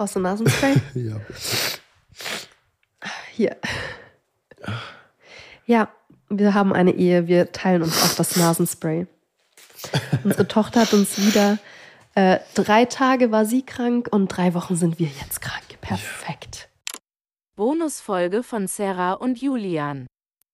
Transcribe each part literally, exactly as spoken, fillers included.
Brauchst du Nasenspray? Ja. Hier. Ja, wir haben eine Ehe, wir teilen uns auch das Nasenspray. Unsere Tochter hat uns wieder, äh, drei Tage war sie krank und drei Wochen sind wir jetzt krank. Perfekt. Bonusfolge von Sarah und Julian.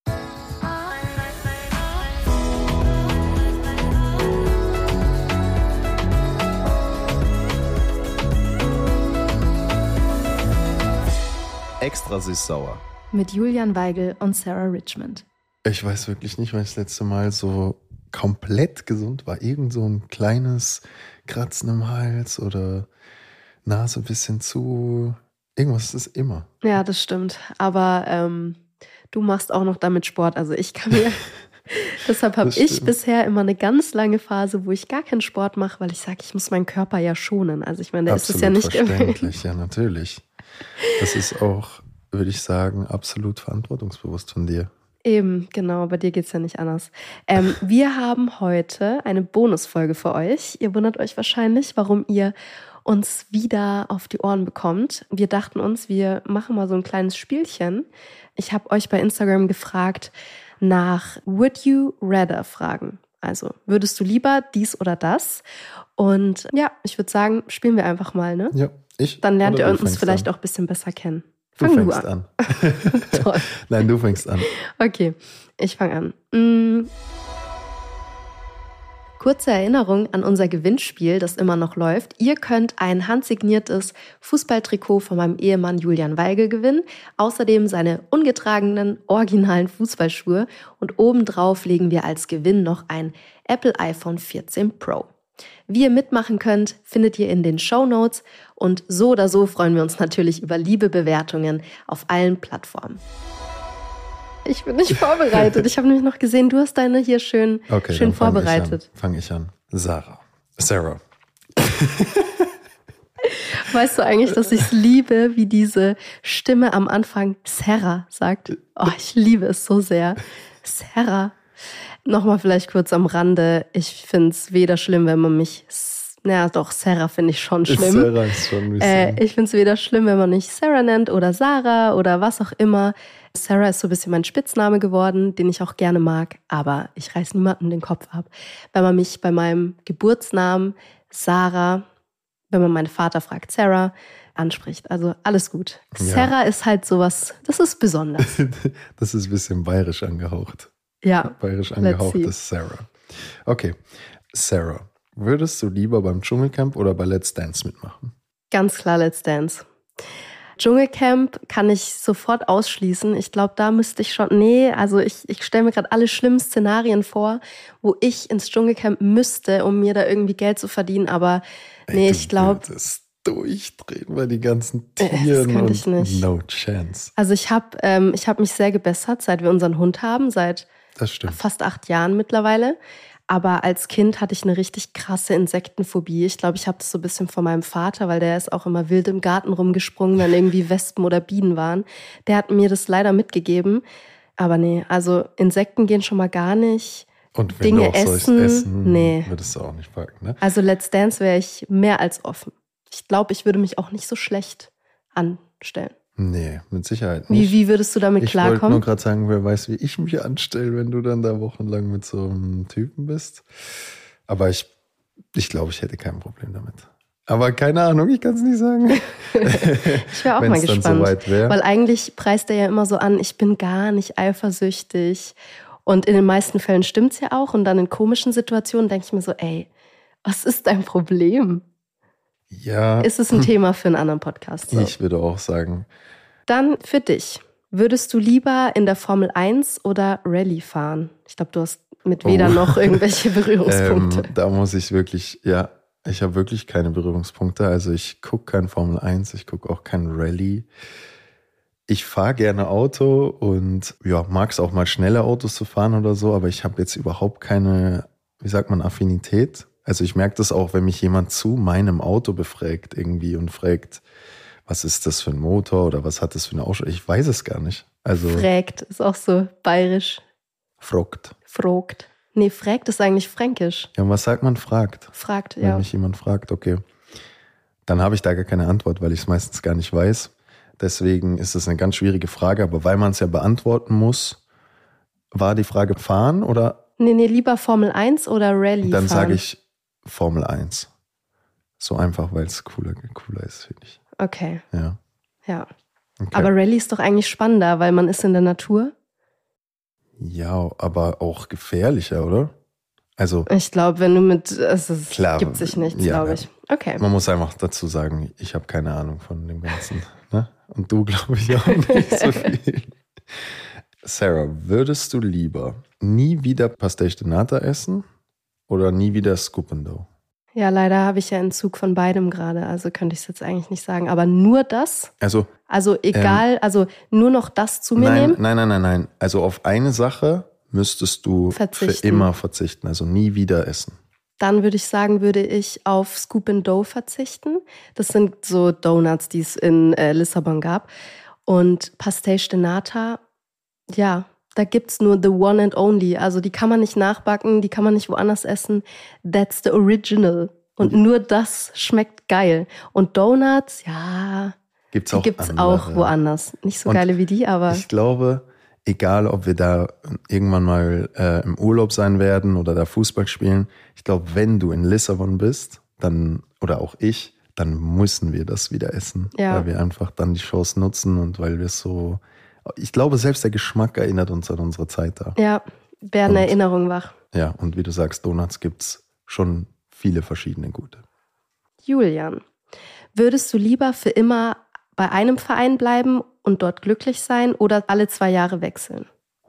Extra süß-sauer. Mit Julian Weigel und Sarah Richmond. Ich weiß wirklich nicht, weil ich das letzte Mal so komplett gesund war. Irgend so ein kleines Kratzen im Hals oder Nase ein bisschen zu. Irgendwas ist immer. Ja, das stimmt. Aber ähm, du machst auch noch damit Sport. Also ich kann mir... Deshalb habe ich bisher immer eine ganz lange Phase, wo ich gar keinen Sport mache, weil ich sage, ich muss meinen Körper ja schonen. Also ich meine, der ist es ja nicht verständlich, ja natürlich. Das ist auch, würde ich sagen, absolut verantwortungsbewusst von dir. Eben, genau, bei dir geht's ja nicht anders. Ähm, wir haben heute eine Bonusfolge für euch. Ihr wundert euch wahrscheinlich, warum ihr uns wieder auf die Ohren bekommt. Wir dachten uns, wir machen mal so ein kleines Spielchen. Ich habe euch bei Instagram gefragt nach Would you rather Fragen. Also, würdest du lieber dies oder das? Und ja, ich würde sagen, spielen wir einfach mal, ne? Ja, ich. Dann lernt ihr uns fängst vielleicht an? auch ein bisschen besser kennen. Du Fang fängst du an. an. Toll. Nein, du fängst an. Okay, ich fange an. Mm. Kurze Erinnerung an unser Gewinnspiel, das immer noch läuft. Ihr könnt ein handsigniertes Fußballtrikot von meinem Ehemann Julian Weigel gewinnen. Außerdem seine ungetragenen, originalen Fußballschuhe. Und obendrauf legen wir als Gewinn noch ein Apple iPhone vierzehn Pro. Wie ihr mitmachen könnt, findet ihr in den Shownotes. Und so oder so freuen wir uns natürlich über liebe Bewertungen auf allen Plattformen. Ich bin nicht vorbereitet. Ich habe nämlich noch gesehen, du hast deine hier schön, okay, schön dann fang vorbereitet. Fange ich an. Sarah. Sarah. Weißt du eigentlich, dass ich es liebe, wie diese Stimme am Anfang Sarah sagt? Oh, ich liebe es so sehr. Sarah. Nochmal vielleicht kurz am Rande. Ich finde es weder schlimm, wenn man mich... Ja, doch, Sarah finde ich schon schlimm. Sarah ist schon ein bisschen... Äh, ich finde es weder schlimm, wenn man mich Sarah nennt oder Sarah oder was auch immer. Sarah ist so ein bisschen mein Spitzname geworden, den ich auch gerne mag, aber ich reiß niemandem den Kopf ab. Wenn man mich bei meinem Geburtsnamen Sarah, wenn man meinen Vater fragt, Sarah, anspricht. Also alles gut. Ja. Sarah ist halt sowas, das ist besonders. Das ist ein bisschen bayerisch angehaucht. Ja. Bayerisch angehaucht ist Sarah. Okay, Sarah. Würdest du lieber beim Dschungelcamp oder bei Let's Dance mitmachen? Ganz klar Let's Dance. Dschungelcamp kann ich sofort ausschließen. Ich glaube, da müsste ich schon... Nee, also ich, ich stelle mir gerade alle schlimmen Szenarien vor, wo ich ins Dschungelcamp müsste, um mir da irgendwie Geld zu verdienen. Aber nee, Ey, ich glaube... Du würdest durchdrehen bei den ganzen Tieren. Das könnte ich nicht. No chance. Also ich habe ähm, ich hab mich sehr gebessert, seit wir unseren Hund haben, seit das stimmt. fast acht Jahren mittlerweile. Aber als Kind hatte ich eine richtig krasse Insektenphobie. Ich glaube, ich habe das so ein bisschen von meinem Vater, weil der ist auch immer wild im Garten rumgesprungen, wenn irgendwie Wespen oder Bienen waren. Der hat mir das leider mitgegeben. Aber nee, also Insekten gehen schon mal gar nicht. Und wenn Dinge du auch essen, essen nee. würdest du auch nicht packen, ne? Also Let's Dance wäre ich mehr als offen. Ich glaube, ich würde mich auch nicht so schlecht anstellen. Nee, mit Sicherheit nicht. Wie, wie würdest du damit ich klarkommen? Ich wollte nur gerade sagen, wer weiß, wie ich mich anstelle, wenn du dann da wochenlang mit so einem Typen bist. Aber ich, ich glaube, ich hätte kein Problem damit. Aber keine Ahnung, ich kann es nicht sagen. Ich wäre auch mal gespannt. Dann soweit wär. Weil eigentlich preist er ja immer so an, ich bin gar nicht eifersüchtig. Und in den meisten Fällen stimmt es ja auch. Und dann in komischen Situationen denke ich mir so, ey, was ist dein Problem? Ja. Ist es ein Thema für einen anderen Podcast? So. Ich würde auch sagen. Dann für dich. Würdest du lieber in der Formel eins oder Rallye fahren? Ich glaube, du hast mit weder oh. noch irgendwelche Berührungspunkte. ähm, da muss ich wirklich, ja, ich habe wirklich keine Berührungspunkte. Also ich gucke kein Formel eins, ich gucke auch kein Rallye. Ich fahre gerne Auto und ja, mag es auch mal schnelle Autos zu fahren oder so, aber ich habe jetzt überhaupt keine, wie sagt man, Affinität. Also ich merke das auch, wenn mich jemand zu meinem Auto befragt irgendwie und fragt, was ist das für ein Motor oder was hat das für eine Ausstattung? Ich weiß es gar nicht. Also fragt ist auch so bayerisch. Frogt. Frogt. Nee, fragt ist eigentlich fränkisch. Ja, und was sagt man? Fragt. Fragt, wenn ja. Wenn mich jemand fragt, okay. dann habe ich da gar keine Antwort, weil ich es meistens gar nicht weiß. Deswegen ist es eine ganz schwierige Frage, aber weil man es ja beantworten muss, war die Frage fahren oder? Nee, nee, lieber Formel eins oder Rallye Dann fahren? sage ich Formel eins. So einfach, weil es cooler, cooler ist, finde ich. Okay. Ja. Ja. Okay. Aber Rallye ist doch eigentlich spannender, weil man ist in der Natur. Ja, aber auch gefährlicher, oder? Also Ich glaube, wenn du mit, es ist, klar, gibt sich nichts, ja, glaube ich. Okay. man muss einfach dazu sagen, ich habe keine Ahnung von dem Ganzen. Ne? Und du, glaube ich, auch nicht so viel. Sarah, würdest du lieber nie wieder Pastéis de Nata essen oder nie wieder Scoop and Dough? Ja, leider habe ich ja Entzug von beidem gerade, also könnte ich es jetzt eigentlich nicht sagen. Aber nur das? Also, Also egal, ähm, also nur noch das zu mir nein, nehmen? Nein, nein, nein, nein. Also auf eine Sache müsstest du verzichten. Für immer verzichten, also nie wieder essen. Dann würde ich sagen, würde ich auf Scoop and Dough verzichten. Das sind so Donuts, die es in äh, Lissabon gab. Und Pastéis de Nata, ja, da gibt's nur the one and only. Also die kann man nicht nachbacken, die kann man nicht woanders essen. That's the original. Und mhm. nur das schmeckt geil. Und Donuts, ja, gibt's die auch gibt's andere, auch ja. woanders. Nicht so Und geile wie die, aber ich glaube, egal ob wir da irgendwann mal äh, im Urlaub sein werden oder da Fußball spielen, ich glaube, wenn du in Lissabon bist, dann oder auch ich, dann müssen wir das wieder essen. Ja. Weil wir einfach dann die Chance nutzen und weil wir so... Ich glaube, selbst der Geschmack erinnert uns an unsere Zeit da. Ja, werden und, Erinnerungen wach. Ja, und wie du sagst, Donuts gibt's schon viele verschiedene gute. Julian, würdest du lieber für immer bei einem Verein bleiben und dort glücklich sein oder alle zwei Jahre wechseln?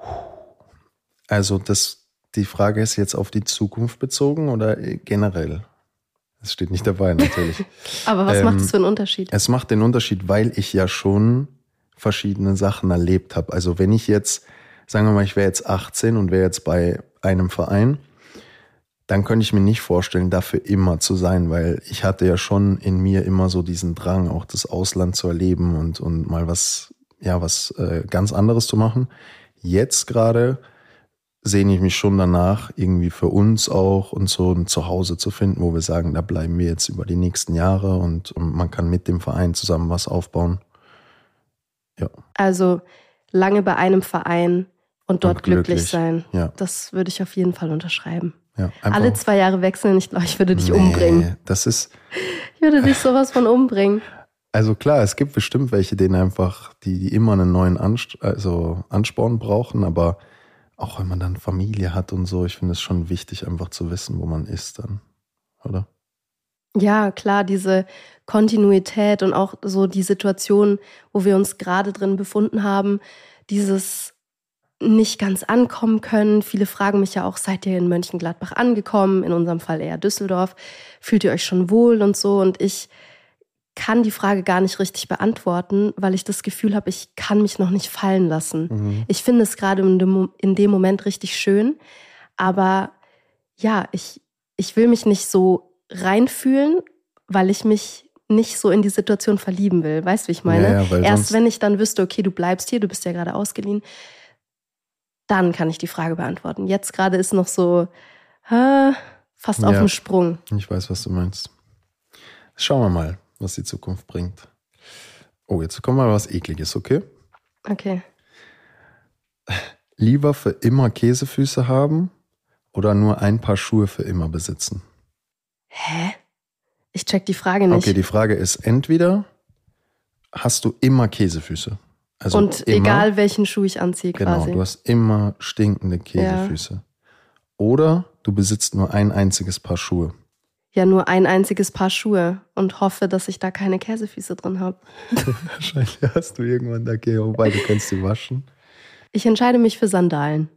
Also das, die Frage ist jetzt auf die Zukunft bezogen oder generell? Das steht nicht dabei natürlich. Aber was ähm, macht es für einen Unterschied? Es macht den Unterschied, weil ich ja schon verschiedene Sachen erlebt habe. Also wenn ich jetzt, sagen wir mal, ich wäre jetzt achtzehn und wäre jetzt bei einem Verein, dann könnte ich mir nicht vorstellen, dafür immer zu sein, weil ich hatte ja schon in mir immer so diesen Drang, auch das Ausland zu erleben und, und mal was, ja, was äh, ganz anderes zu machen. Jetzt gerade sehne ich mich schon danach, irgendwie für uns auch und so ein Zuhause zu finden, wo wir sagen, da bleiben wir jetzt über die nächsten Jahre und, und man kann mit dem Verein zusammen was aufbauen. Ja. Also lange bei einem Verein und dort Und glücklich, glücklich sein. Ja. Das würde ich auf jeden Fall unterschreiben. Ja, Alle zwei Jahre wechseln, ich glaube, ich würde dich nee, umbringen. Das ist. Ich würde dich sowas von umbringen. Also klar, es gibt bestimmt welche, denen einfach, die, die immer einen neuen Anst- also Ansporn brauchen, aber auch wenn man dann Familie hat und so, ich finde es schon wichtig, einfach zu wissen, wo man ist dann, oder? Ja, klar, diese Kontinuität und auch so die Situation, wo wir uns gerade drin befunden haben, dieses nicht ganz ankommen können. Viele fragen mich ja auch, seid ihr in Mönchengladbach angekommen? In unserem Fall eher Düsseldorf. Fühlt ihr euch schon wohl und so? Und ich kann die Frage gar nicht richtig beantworten, weil ich das Gefühl habe, ich kann mich noch nicht fallen lassen. Mhm. Ich finde es gerade in dem, in dem Moment richtig schön, aber ja, ich, ich will mich nicht so reinfühlen, weil ich mich nicht so in die Situation verlieben will. Weißt du, wie ich meine? Ja, ja, Erst wenn ich dann wüsste, okay, du bleibst hier, du bist ja gerade ausgeliehen, dann kann ich die Frage beantworten. Jetzt gerade ist noch so äh, fast ja, auf dem Sprung. Ich weiß, was du meinst. Schauen wir mal, was die Zukunft bringt. Oh, jetzt kommt mal was Ekliges, okay? Okay. Lieber für immer Käsefüße haben oder nur ein Paar Schuhe für immer besitzen? Hä? Ich check die Frage nicht. Okay, die Frage ist, entweder hast du immer Käsefüße. Also und immer, egal welchen Schuh ich anziehe genau, quasi. Genau, du hast immer stinkende Käsefüße. Ja. Oder du besitzt nur ein einziges Paar Schuhe. Ja, nur ein einziges Paar Schuhe und hoffe, dass ich da keine Käsefüße drin habe. Wahrscheinlich hast du irgendwann da Käse, wobei du kannst sie waschen. Ich entscheide mich für Sandalen.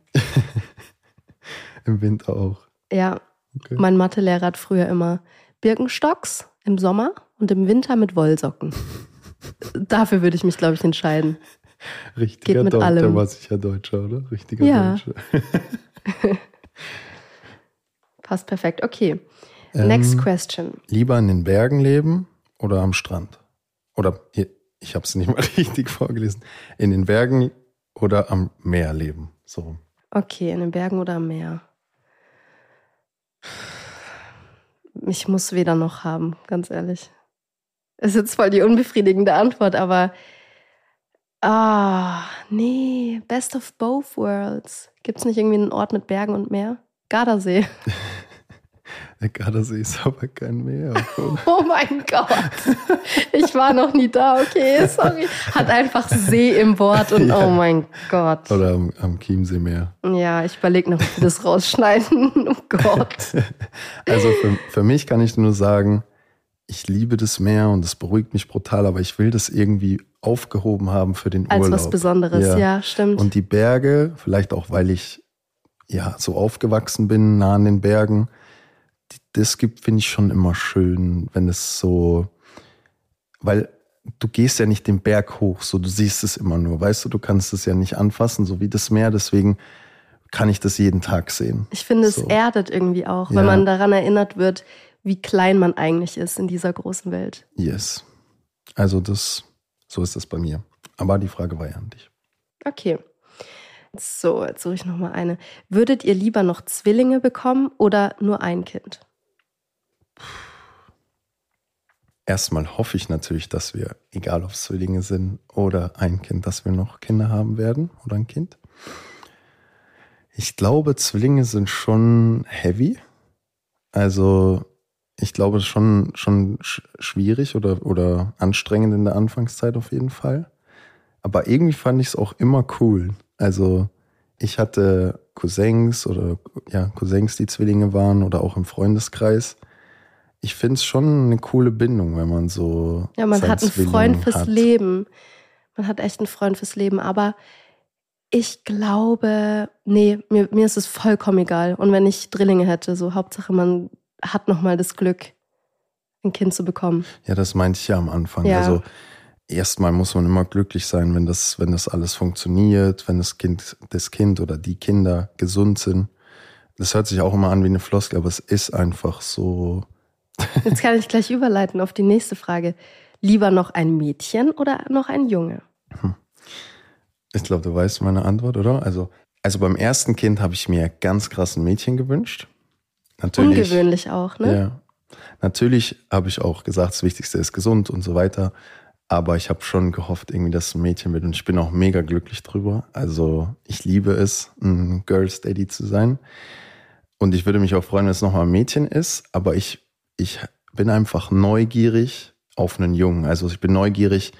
Im Winter auch. Ja, okay. Mein Mathelehrer hat früher immer Birkenstocks im Sommer und im Winter mit Wollsocken. Dafür würde ich mich, glaube ich, entscheiden. Richtiger Geht mit Deutscher, allem. Der war sicher Deutscher, oder? Richtiger ja. Deutscher. Passt perfekt. Okay. Next ähm, question. Lieber in den Bergen leben oder am Strand? Oder, hier, ich habe es nicht mal richtig vorgelesen. In den Bergen oder am Meer leben? So. Okay, in den Bergen oder am Meer? Ich muss weder noch haben, ganz ehrlich. ist jetzt voll die unbefriedigende Antwort, aber ah, nee, best of both worlds. Gibt's nicht irgendwie einen Ort mit Bergen und Meer? Gardasee. Der Gardasee ist aber kein Meer. Oh mein Gott. Ich war noch nie da, okay, sorry. Hat einfach See im Wort und ja. Oh mein Gott. Oder am, am Chiemseemeer. Ja, ich überlege noch, ob wir das rausschneiden. Oh Gott. Also für, für mich kann ich nur sagen, ich liebe das Meer und es beruhigt mich brutal, aber ich will das irgendwie aufgehoben haben für den Als Urlaub. Als was Besonderes, ja. ja, stimmt. Und die Berge, vielleicht auch, weil ich ja so aufgewachsen bin, nah an den Bergen, das gibt, finde ich schon immer schön, wenn es so, weil du gehst ja nicht den Berg hoch, so du siehst es immer nur, weißt du, du kannst es ja nicht anfassen, so wie das Meer, deswegen kann ich das jeden Tag sehen. Ich finde, so. Es erdet irgendwie auch, ja. wenn man daran erinnert wird, wie klein man eigentlich ist in dieser großen Welt. Yes. Also das, so ist das bei mir. Aber die Frage war ja an dich. Okay. So, jetzt suche ich nochmal eine. Würdet ihr lieber noch Zwillinge bekommen oder nur ein Kind? Erstmal hoffe ich natürlich, dass wir, egal ob es Zwillinge sind oder ein Kind, dass wir noch Kinder haben werden oder ein Kind. Ich glaube, Zwillinge sind schon heavy. Also ich glaube, es ist schon, schon schwierig oder, oder anstrengend in der Anfangszeit auf jeden Fall. Aber irgendwie fand ich es auch immer cool. Also ich hatte Cousins oder ja, Cousins, die Zwillinge waren oder auch im Freundeskreis. Ich finde es schon eine coole Bindung, wenn man so ja, man hat einen Zwilling Freund fürs hat. Leben. Man hat echt einen Freund fürs Leben. Aber ich glaube, nee, mir, mir ist es vollkommen egal. Und wenn ich Drillinge hätte, so Hauptsache man hat nochmal das Glück, ein Kind zu bekommen. Ja, das meinte ich ja am Anfang. Ja. Also erstmal muss man immer glücklich sein, wenn das, wenn das alles funktioniert, wenn das Kind, das Kind oder die Kinder gesund sind. Das hört sich auch immer an wie eine Floskel, aber es ist einfach so. Jetzt kann ich gleich überleiten auf die nächste Frage. Lieber noch ein Mädchen oder noch ein Junge? Hm. Ich glaube, du weißt meine Antwort, oder? Also, also beim ersten Kind habe ich mir ganz krass ein Mädchen gewünscht. Natürlich, ungewöhnlich auch, ne? Ja. Natürlich habe ich auch gesagt, das Wichtigste ist gesund und so weiter. Aber ich habe schon gehofft, irgendwie, dass es ein Mädchen wird. Und ich bin auch mega glücklich drüber. Also ich liebe es, ein Girls Daddy zu sein. Und ich würde mich auch freuen, wenn es nochmal ein Mädchen ist. Aber ich, ich bin einfach neugierig auf einen Jungen. Also ich bin neugierig,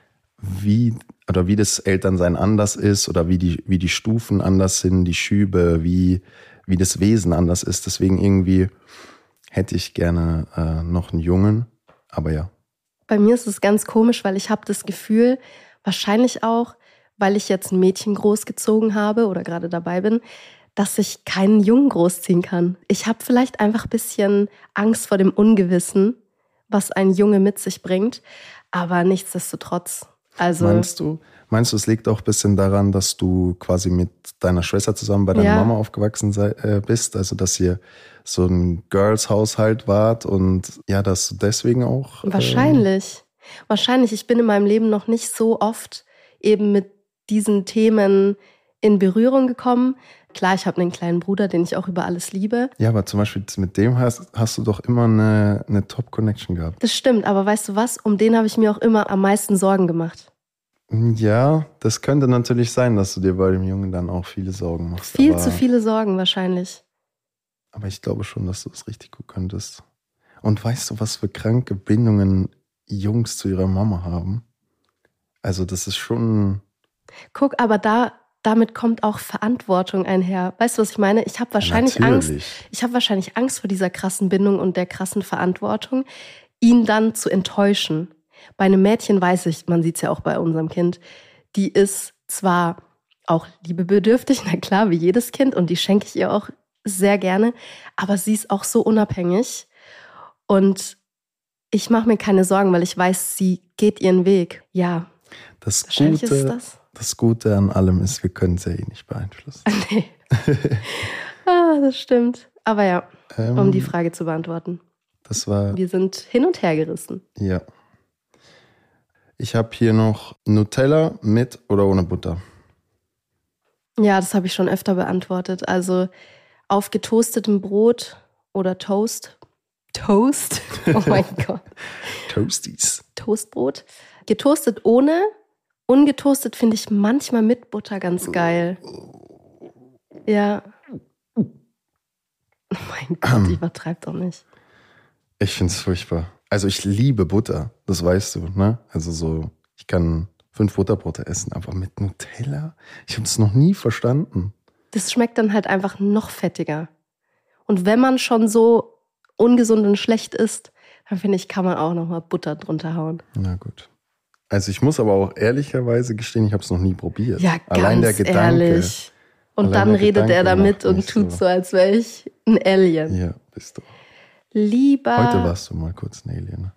wie oder wie das Elternsein anders ist oder wie die, wie die Stufen anders sind, die Schübe, wie, wie das Wesen anders ist. Deswegen irgendwie hätte ich gerne äh, noch einen Jungen. Aber ja. Bei mir ist es ganz komisch, weil ich habe das Gefühl, wahrscheinlich auch, weil ich jetzt ein Mädchen großgezogen habe oder gerade dabei bin, dass ich keinen Jungen großziehen kann. Ich habe vielleicht einfach ein bisschen Angst vor dem Ungewissen, was ein Junge mit sich bringt, aber nichtsdestotrotz. Also, meinst du, meinst du, es liegt auch ein bisschen daran, dass du quasi mit deiner Schwester zusammen bei deiner ja. Mama aufgewachsen sei, äh, bist? Also, dass ihr so ein Girls-Haushalt wart und ja, dass du deswegen auch... Äh Wahrscheinlich. Wahrscheinlich. Ich bin in meinem Leben noch nicht so oft eben mit diesen Themen in Berührung gekommen. Klar, ich habe einen kleinen Bruder, den ich auch über alles liebe. Ja, aber zum Beispiel mit dem hast, hast du doch immer eine, eine Top-Connection gehabt. Das stimmt, aber weißt du was? Um den habe ich mir auch immer am meisten Sorgen gemacht. Ja, das könnte natürlich sein, dass du dir bei dem Jungen dann auch viele Sorgen machst. Viel aber, zu viele Sorgen wahrscheinlich. Aber ich glaube schon, dass du es richtig gut könntest. Und weißt du, was für kranke Bindungen Jungs zu ihrer Mama haben? Also das ist schon... Guck, aber da... damit kommt auch Verantwortung einher. Weißt du, was ich meine? Ich habe wahrscheinlich Natürlich. Angst. Ich habe wahrscheinlich Angst vor dieser krassen Bindung und der krassen Verantwortung, ihn dann zu enttäuschen. Bei einem Mädchen weiß ich, man sieht es ja auch bei unserem Kind, die ist zwar auch liebebedürftig, na klar, wie jedes Kind, und die schenke ich ihr auch sehr gerne, aber sie ist auch so unabhängig und ich mache mir keine Sorgen, weil ich weiß, sie geht ihren Weg. Ja, das wahrscheinlich Gute, ist das. Das Gute an allem ist, wir können es ja eh nicht beeinflussen. Nee. ah, das stimmt. Aber ja, ähm, um die Frage zu beantworten. Das war... Wir sind hin und her gerissen. Ja. Ich habe hier noch Nutella mit oder ohne Butter. Ja, das habe ich schon öfter beantwortet. Also auf getoastetem Brot oder Toast. Toast? Oh mein Gott. Toasties. Toastbrot. Getoastet ohne, ungetoastet finde ich manchmal mit Butter ganz geil. Ja. Oh mein Gott, ich übertreibe doch nicht. Ich finde es furchtbar. Also ich liebe Butter, das weißt du, ne? Also so, ich kann fünf Butterbrote essen, aber mit Nutella? Ich habe es noch nie verstanden. Das schmeckt dann halt einfach noch fettiger. Und wenn man schon so ungesund und schlecht isst, dann finde ich, kann man auch nochmal Butter drunter hauen. Na gut. Also ich muss aber auch ehrlicherweise gestehen, ich habe es noch nie probiert. Ja, ganz Allein der Gedanke. ehrlich. Und Allein dann der redet Gedanke er damit macht und mich tut so. so, als wäre ich ein Alien. Ja, bist du. Lieber... Heute warst du mal kurz ein Alien.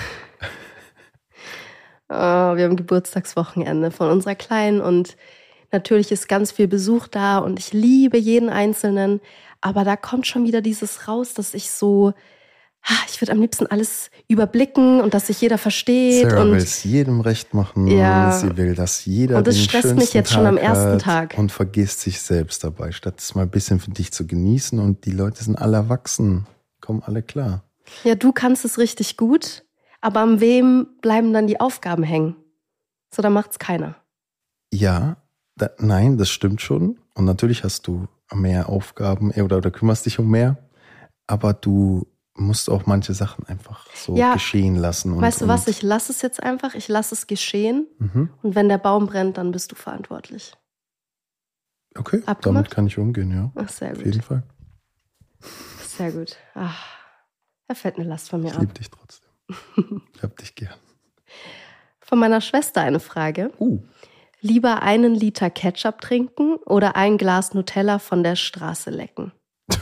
Oh, wir haben Geburtstagswochenende von unserer Kleinen und natürlich ist ganz viel Besuch da und ich liebe jeden Einzelnen. Aber da kommt schon wieder dieses raus, dass ich so... Ich würde am liebsten alles überblicken und dass sich jeder versteht. Sarah und will es jedem recht machen. Ja. Sie will, dass jeder Und das den stresst schönsten mich jetzt Tag schon am ersten hat Tag. Und vergisst sich selbst dabei, statt es mal ein bisschen für dich zu genießen. Und die Leute sind alle erwachsen, kommen alle klar. Ja, du kannst es richtig gut, aber an wem bleiben dann die Aufgaben hängen? So, da macht's keiner. Ja, da, nein, das stimmt schon. Und natürlich hast du mehr Aufgaben oder, oder kümmerst dich um mehr. Aber du musst auch manche Sachen einfach so Ja, geschehen lassen. Und, weißt du was, und, ich lasse es jetzt einfach, ich lasse es geschehen. Mhm. Und wenn der Baum brennt, dann bist du verantwortlich. Okay, Abgemacht? damit kann ich umgehen, ja. Ach, sehr Auf gut. jeden Fall. Sehr gut. Ach, da fällt eine Last von mir Ich ab. liebe dich trotzdem. Ich hab dich gern. Von meiner Schwester eine Frage. Uh. Lieber einen Liter Ketchup trinken oder ein Glas Nutella von der Straße lecken?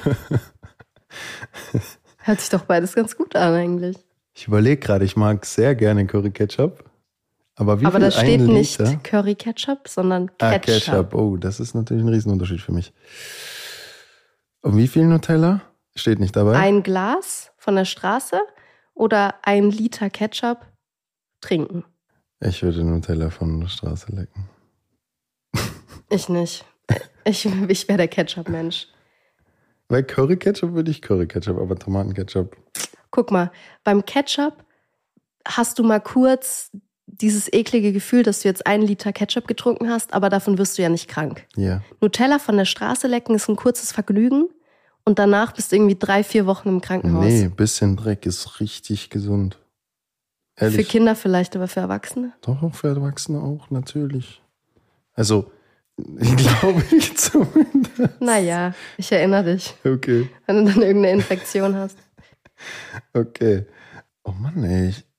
Hört sich doch beides ganz gut an eigentlich. Ich überlege gerade, ich mag sehr gerne Curry Ketchup. Aber wie Aber viel da steht ein nicht Liter? Curry Ketchup, sondern Ah, Ketchup. Ketchup. Oh, das ist natürlich ein Riesenunterschied für mich. Und wie viel Nutella? Steht nicht dabei. Ein Glas von der Straße oder ein Liter Ketchup trinken? Ich würde Nutella von der Straße lecken. Ich nicht. Ich, ich wäre der Ketchup-Mensch. Bei Curry Ketchup würde ich Curry Ketchup, aber Tomatenketchup. Guck mal, beim Ketchup hast du mal kurz dieses eklige Gefühl, dass du jetzt einen Liter Ketchup getrunken hast, aber davon wirst du ja nicht krank. Ja. Nutella von der Straße lecken ist ein kurzes Vergnügen und danach bist du irgendwie drei, vier Wochen im Krankenhaus. Nee, bisschen Dreck ist richtig gesund. Ehrlich. Für Kinder vielleicht, aber für Erwachsene? Doch, auch für Erwachsene auch, natürlich. Also, ich glaube ich zumindest. Naja, ich erinnere dich, Okay, wenn du dann irgendeine Infektion hast. okay. Oh Mann, ey. Ich,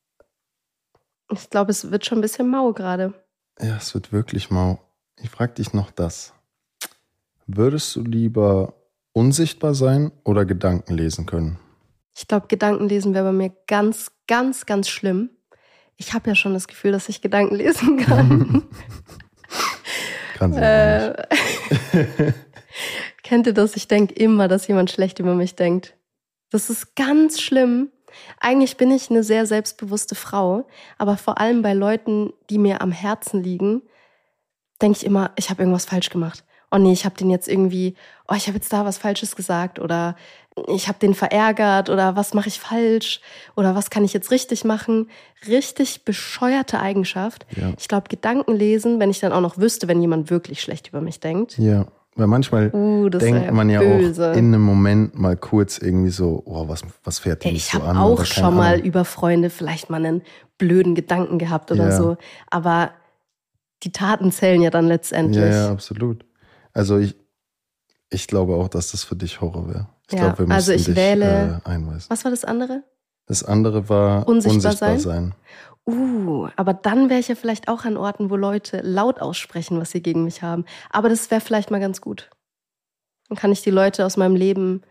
Ich glaube, es wird schon ein bisschen mau gerade. ja, es wird wirklich mau. Ich frage dich noch das. Würdest du lieber unsichtbar sein oder Gedanken lesen können? Ich glaube, Gedankenlesen wäre bei mir ganz, ganz, ganz schlimm. Ich habe ja schon das Gefühl, dass ich Gedanken lesen kann. Kann sie äh, nicht. Kennt ihr das? Ich denke immer, dass jemand schlecht über mich denkt. Das ist ganz schlimm. Eigentlich bin ich eine sehr selbstbewusste Frau, aber vor allem bei Leuten, die mir am Herzen liegen, denke ich immer, ich habe irgendwas falsch gemacht. Oh nee, ich habe den jetzt irgendwie, oh, ich habe jetzt da was Falsches gesagt oder ich habe den verärgert oder was mache ich falsch oder was kann ich jetzt richtig machen. Richtig bescheuerte Eigenschaft. Ja. Ich glaube, Gedanken lesen, wenn ich dann auch noch wüsste, wenn jemand wirklich schlecht über mich denkt. Ja, weil manchmal Uh, das denkt wär man ja böse. auch in einem Moment mal kurz irgendwie so, oh, was, was fährt Ey, denn ich so habe an? auch oder keine schon mal Ahnung. über Freunde vielleicht mal einen blöden Gedanken gehabt oder Ja. so. Aber die Taten zählen ja dann letztendlich. Ja, ja, absolut. Also ich, ich glaube auch, dass das für dich Horror wäre. Ich Ja, glaube, wir also müssen ich dich wähle- äh, einweisen. Was war das andere? Das andere war Unsichtbar unsichtbar, sein? sein. Uh, aber dann wäre ich ja vielleicht auch an Orten, wo Leute laut aussprechen, was sie gegen mich haben. Aber das wäre vielleicht mal ganz gut. Dann kann ich die Leute aus meinem Leben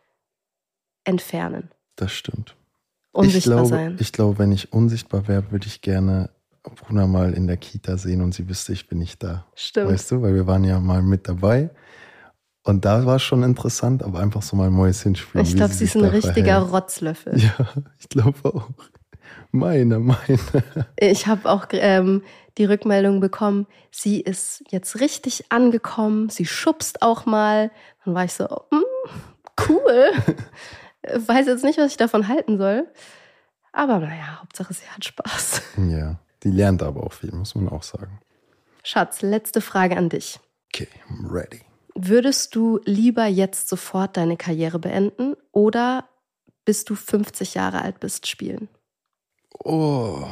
entfernen. Das stimmt. Unsichtbar ich glaube, sein. Ich glaube, wenn ich unsichtbar wäre, würde ich gerne Bruna mal in der Kita sehen und sie wüsste, ich bin nicht da. Stimmt. Weißt du, weil wir waren ja mal mit dabei. Und da war es schon interessant, aber einfach so mal ein Mäuschen spielen. Ich wie glaube, sie sich ist ein da richtiger verhält. Rotzlöffel. Ja, ich glaube auch. Meine, meine. Ich habe auch ähm, die Rückmeldung bekommen, sie ist jetzt richtig angekommen, sie schubst auch mal. Dann war ich so, mm, cool. Weiß jetzt nicht, was ich davon halten soll. Aber naja, Hauptsache sie hat Spaß. Ja, die lernt aber auch viel, muss man auch sagen. Schatz, letzte Frage an dich. Okay, I'm ready. Würdest du lieber jetzt sofort deine Karriere beenden oder bis du fünfzig Jahre alt bist spielen? Oh,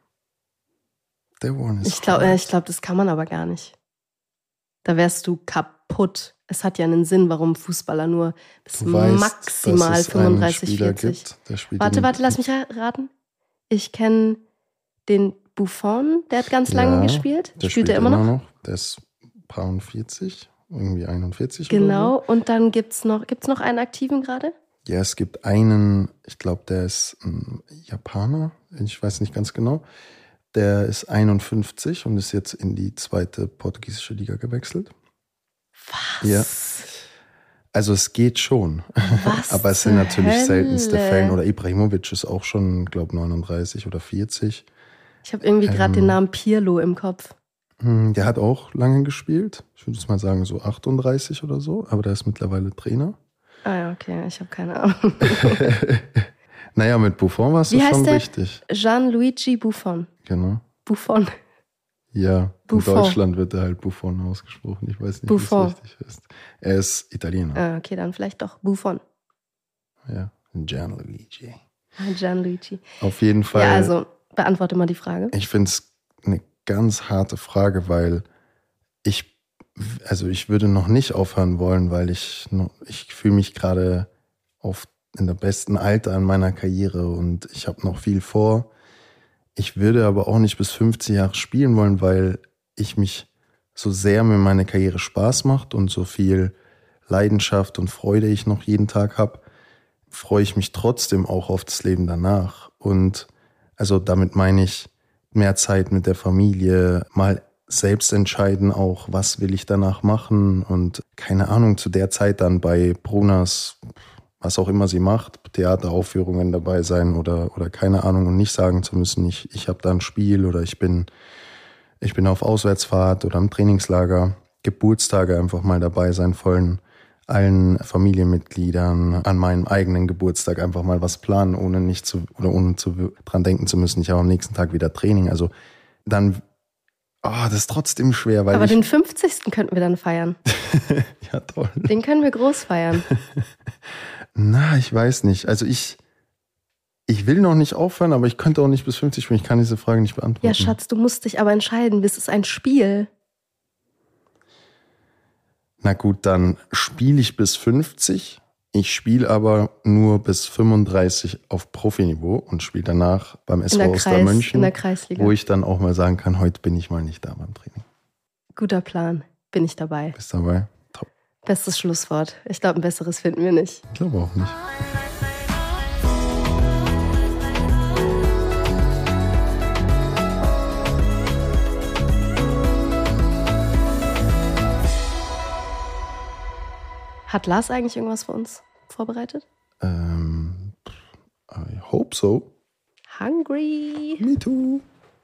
der one ist Ich glaube, ich glaub, das kann man aber gar nicht. Da wärst du kaputt. Es hat ja einen Sinn, warum Fußballer nur bis Du weißt, maximal dass es fünfunddreißig, einen Spieler vierzig. gibt, der spielt Warte, in- warte, lass mich raten. Ich kenne den Buffon, der hat ganz lange Ja, gespielt. Der Spielt er immer noch? Der ist paar und vierzig, irgendwie einundvierzig Genau. oder Und dann gibt es noch, gibt's noch einen Aktiven gerade? so. Ja, es gibt einen, ich glaube, der ist ein Japaner, ich weiß nicht ganz genau. Der ist einundfünfzig und ist jetzt in die zweite portugiesische Liga gewechselt. Was? Ja. Also es geht schon. Was Aber es sind zur natürlich seltenste Hölle? Fälle. Oder Ibrahimovic ist auch schon, glaube neununddreißig oder vierzig. Ich habe irgendwie gerade Ähm, den Namen Pirlo im Kopf. Hm, Der hat auch lange gespielt. Ich würde jetzt mal sagen so achtunddreißig oder so. Aber der ist mittlerweile Trainer. Ah ja, okay, ich habe keine Ahnung. Naja, mit Buffon warst du Wie heißt schon der? richtig. Gianluigi Buffon. Genau. Buffon. Ja, Buffon. in Deutschland wird er halt Buffon ausgesprochen. Ich weiß nicht, wie Buffon. es richtig ist. Er ist Italiener. Ah, okay, dann vielleicht doch Buffon. Ja, Gianluigi. Ah, Gianluigi. Auf jeden Fall. Ja, also beantworte mal die Frage. Ich finde es eine ganz harte Frage, weil ich, also ich würde noch nicht aufhören wollen, weil ich noch, ich fühle mich gerade auf in der besten Alter in meiner Karriere und ich habe noch viel vor. Ich würde aber auch nicht bis fünfzig Jahre spielen wollen, weil ich mich so sehr mir meine Karriere Spaß macht und so viel Leidenschaft und Freude ich noch jeden Tag habe, freue ich mich trotzdem auch auf das Leben danach. Und also damit meine ich mehr Zeit mit der Familie, mal selbst entscheiden auch, was will ich danach machen und keine Ahnung, zu der Zeit dann bei Brunas, was auch immer sie macht, Theateraufführungen dabei sein oder, oder keine Ahnung und nicht sagen zu müssen, ich, ich habe da ein Spiel oder ich bin, ich bin auf Auswärtsfahrt oder im Trainingslager, Geburtstage einfach mal dabei sein, vollen allen Familienmitgliedern an meinem eigenen Geburtstag einfach mal was planen, ohne nicht zu oder ohne zu dran denken zu müssen. Ich habe am nächsten Tag wieder Training. Also dann, oh, das ist trotzdem schwer, weil Aber ich, den fünfzigsten könnten wir dann feiern. ja toll. Den können wir groß feiern. Na, ich weiß nicht. Also ich, ich will noch nicht aufhören, aber ich könnte auch nicht bis fünfzig spielen. Ich kann diese Frage nicht beantworten. Ja, Schatz, du musst dich aber entscheiden. Das ist ein Spiel. Na gut, dann spiele ich bis fünfzig. Ich spiele aber nur bis fünfunddreißig auf Profiniveau und spiele danach beim In S V der, Oster Kreis, München, in der Kreisliga. wo ich dann auch mal sagen kann, heute bin ich mal nicht da beim Training. Guter Plan. Bin ich dabei. Bist dabei? Top. Bestes Schlusswort. Ich glaube, ein besseres finden wir nicht. Ich glaube auch nicht. Hat Lars eigentlich irgendwas für uns vorbereitet? Ähm, I hope so. Hungry. Me too.